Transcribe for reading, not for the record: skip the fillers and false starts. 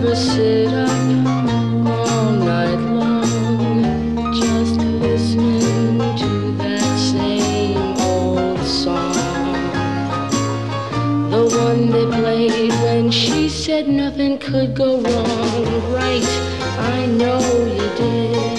ever sit up all night long just listening to that same old song? The one they played when she said nothing could go wrong. Right, I know you did.